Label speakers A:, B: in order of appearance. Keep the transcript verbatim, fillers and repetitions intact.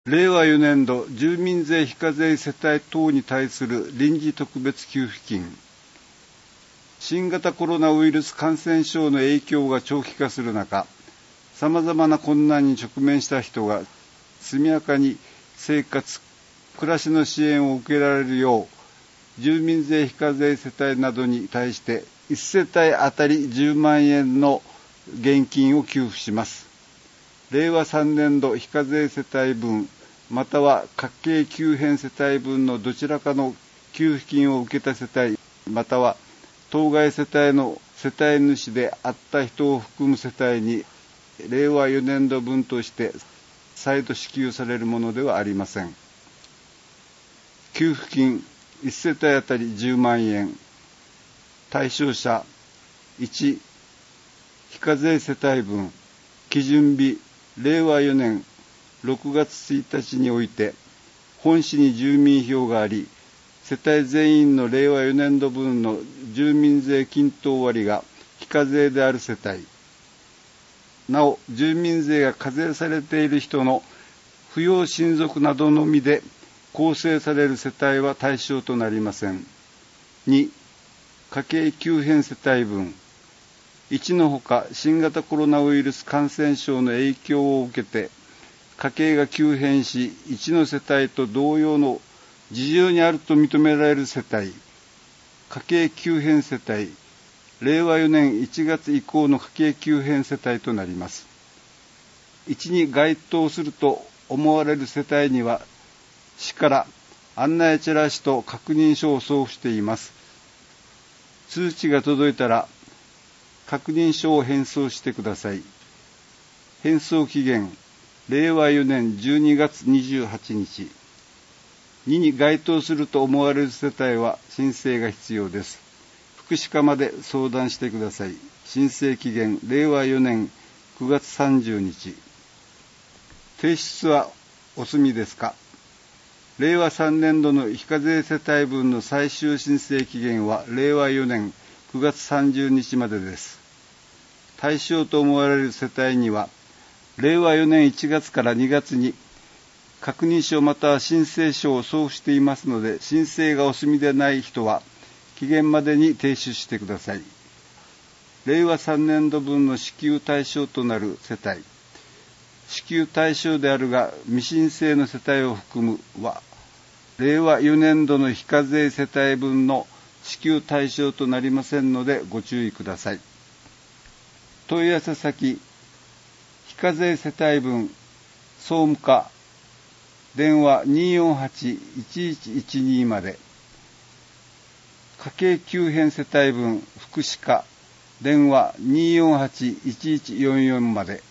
A: れいわよねん度住民税非課税世帯等に対する臨時特別給付金。新型コロナウイルス感染症の影響が長期化する中、さまざまな困難に直面した人が速やかに生活、暮らしの支援を受けられるよう、住民税非課税世帯などに対していち世帯あたりじゅうまんえんの現金を給付します。れいわさんねん度非課税世帯分、または家計急変世帯分のどちらかの給付金を受けた世帯、または当該世帯の世帯主であった人を含む世帯に、れいわよねん度分として再度支給されるものではありません。給付金いち世帯あたりじゅうまんえん。対象者いち、非課税世帯分、基準日れいわよねんろくがつついたちにおいて、本市に住民票があり、世帯全員のれいわよねん度分の住民税均等割が非課税である世帯。なお、住民税が課税されている人の扶養親族などのみで構成される世帯は対象となりません。に、家計急変世帯分。いちのほか、新型コロナウイルス感染症の影響を受けて、家計が急変し、いちの世帯と同様の事情にあると認められる世帯、家計急変世帯、れいわよねんいちがつ以降の家計急変世帯となります。いちに該当すると思われる世帯には、市から案内チラシと確認書を送付しています。通知が届いたら、確認書を返送してください。返送期限、れいわよねんじゅうにがつにじゅうはちにち。にに該当すると思われる世帯は申請が必要です。福祉課まで相談してください。申請期限、れいわよねんくがつさんじゅうにち。提出はお済みですか？れいわさんねん度の非課税世帯分の最終申請期限はれいわよねんくがつさんじゅうにちまでです。対象と思われる世帯には、れいわよねんいちがつからにがつに確認書または申請書を送付していますので、申請がお済みでない人は期限までに提出してください。れいわさんねん度分の支給対象となる世帯、支給対象であるが未申請の世帯を含むは、れいわよねん度の非課税世帯分の支給対象となりませんのでご注意ください。問い合わせ先、非課税世帯分、総務課、電話 にーよんはち いちいちいちに まで。家計急変世帯分、福祉課、電話 にーよんはち いちいちよんよん まで。